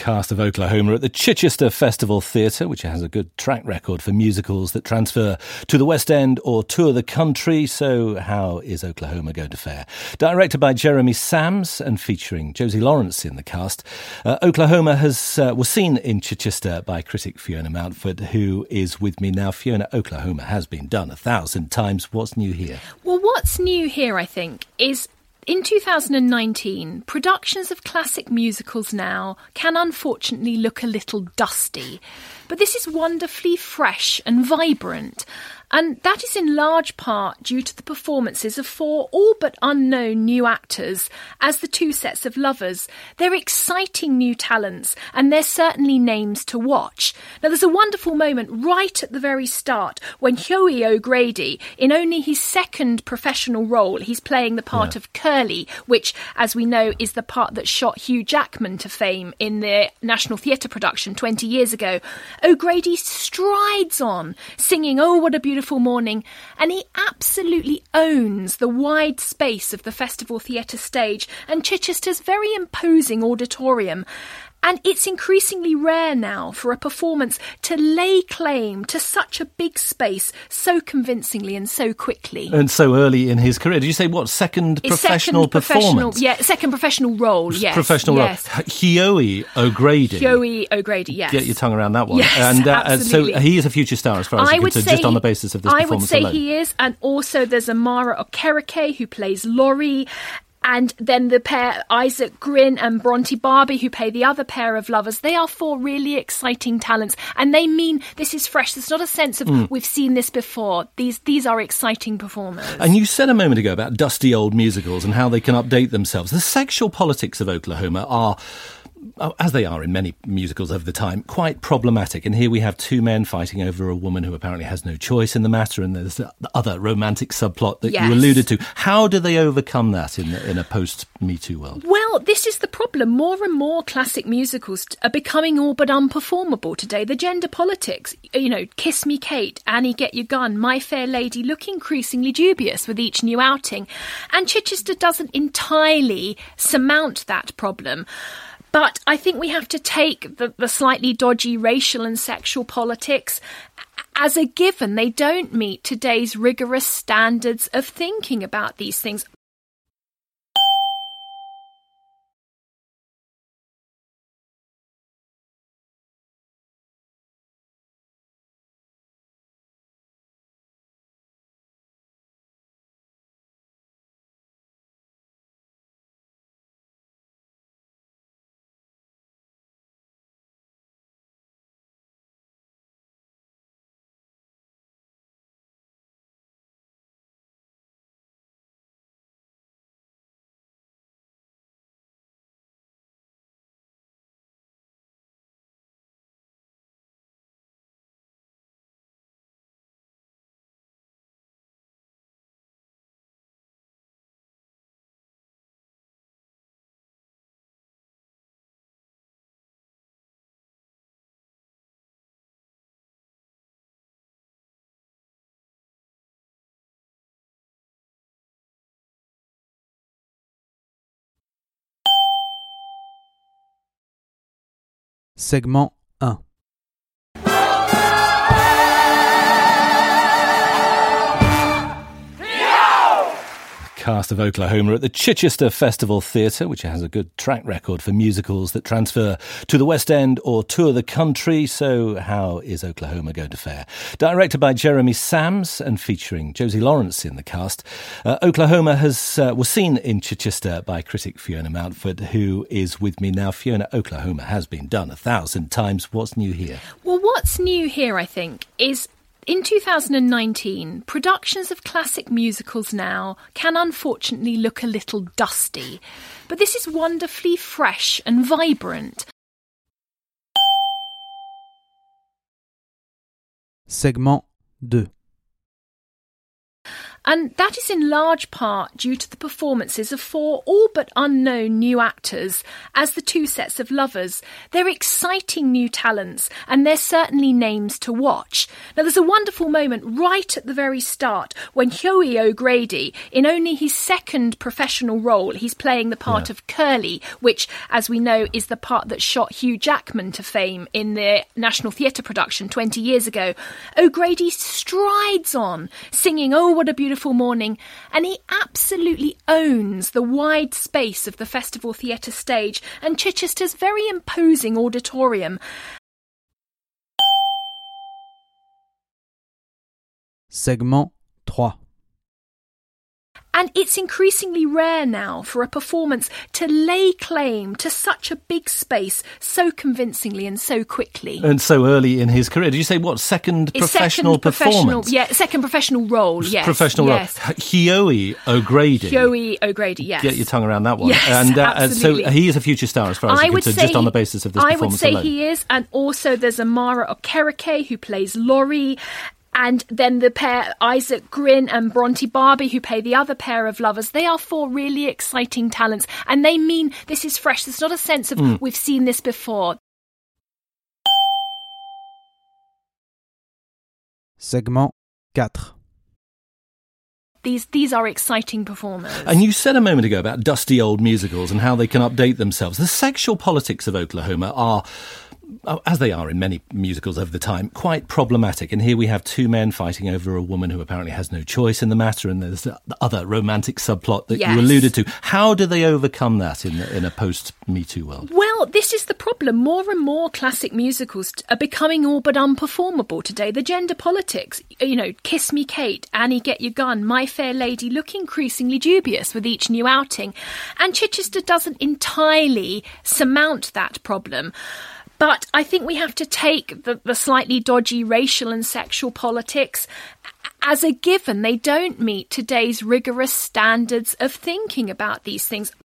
cast of Oklahoma at the Chichester Festival Theatre, which has a good track record for musicals that transfer to the West End or tour the country. So how is Oklahoma going to fare? Directed by Jeremy Sams and featuring Josie Lawrence in the cast, Oklahoma was seen in Chichester by critic Fiona Mountford, who is with me now. Fiona, Oklahoma has been done 1,000 times. What's new here? Well, what's new here, I think, is in 2019, productions of classic musicals now can unfortunately look a little dusty. But this is wonderfully fresh and vibrant. And that is in large part due to the performances of 4 all but unknown new actors as the 2 sets of lovers. They're exciting new talents, and they're certainly names to watch. Now, there's a wonderful moment right at the very start when Hughie O'Grady, in only his second professional role, he's playing the part of Curly, which, as we know, is the part that shot Hugh Jackman to fame in the National Theatre production 20 years ago. O'Grady strides on, singing "Oh, What a Beautiful Morning," and he absolutely owns the wide space of the Festival Theatre stage and Chichester's very imposing auditorium. And it's increasingly rare now for a performance to lay claim to such a big space so convincingly and so quickly. And so early in his career. Did you say what, second professional performance? Second professional role, yes. Professional role. Hughie O'Grady. Hughie O'Grady, yes. Get your tongue around that one. Yes, and absolutely. So he is a future star as far as you can say, just on the basis of this performance alone. I would say he is. And also there's Amara Okereke, who plays Laurie. And then the pair, Isaac Grin and Bronte Barbie, who play the other pair of lovers. They are 4 really exciting talents. And they mean this is fresh. There's not a sense of we've seen this before. These are exciting performers. And you said a moment ago about dusty old musicals and how they can update themselves. The sexual politics of Oklahoma are, as they are in many musicals of the time, quite problematic. And here we have 2 men fighting over a woman who apparently has no choice in the matter, and there's the other romantic subplot that you alluded to. How do they overcome that in a post-Me Too world? Well, this is the problem. More and more classic musicals are becoming all but unperformable today. The gender politics, Kiss Me Kate, Annie Get Your Gun, My Fair Lady, look increasingly dubious with each new outing. And Chichester doesn't entirely surmount that problem. But I think we have to take the slightly dodgy racial and sexual politics as a given. They don't meet today's rigorous standards of thinking about these things. Segment 1. Cast of Oklahoma at the Chichester Festival Theatre, which has a good track record for musicals that transfer to the West End or tour the country. So how is Oklahoma going to fare? Directed by Jeremy Sams and featuring Josie Lawrence in the cast, Oklahoma was seen in Chichester by critic Fiona Mountford, who is with me now. Fiona, Oklahoma has been done 1,000 times. What's new here? Well, what's new here, I think, is in 2019, productions of classic musicals now can unfortunately look a little dusty. But this is wonderfully fresh and vibrant. Segment 2. And that is in large part due to the performances of 4 all but unknown new actors as the 2 sets of lovers. They're exciting new talents, and they're certainly names to watch. Now, there's a wonderful moment right at the very start when Hughie O'Grady, in only his second professional role, he's playing the part of Curly, which, as we know, is the part that shot Hugh Jackman to fame in the National Theatre production 20 years ago. O'Grady strides on, singing "Oh, What a Beautiful Morning," and he absolutely owns the wide space of the Festival Theatre stage and Chichester's very imposing auditorium. Segment 3. And it's increasingly rare now for a performance to lay claim to such a big space so convincingly and so quickly. And so early in his career. Did you say what, second professional performance? Yeah, second professional role, yes. Professional role. Hughie O'Grady. Hughie O'Grady, yes. Get your tongue around that one. Yes, and absolutely. So he is a future star as far as you can say, just on the basis of this performance alone. I would say he is. And also there's Amara Okereke who plays Laurie. And then the pair, Isaac Grin and Bronte Barbie, who play the other pair of lovers. They are 4 really exciting talents. And they mean this is fresh. There's not a sense of we've seen this before. Segment 4. These are exciting performers. And you said a moment ago about dusty old musicals and how they can update themselves. The sexual politics of Oklahoma are, as they are in many musicals over the time, quite problematic. And here we have 2 men fighting over a woman who apparently has no choice in the matter, and there's the other romantic subplot that you alluded to. How do they overcome that in a post-Me Too world? Well, this is the problem. More and more classic musicals are becoming all but unperformable today. The gender politics, Kiss Me Kate, Annie Get Your Gun, My Fair Lady, look increasingly dubious with each new outing. And Chichester doesn't entirely surmount that problem. But I think we have to take the slightly dodgy racial and sexual politics as a given. They don't meet today's rigorous standards of thinking about these things.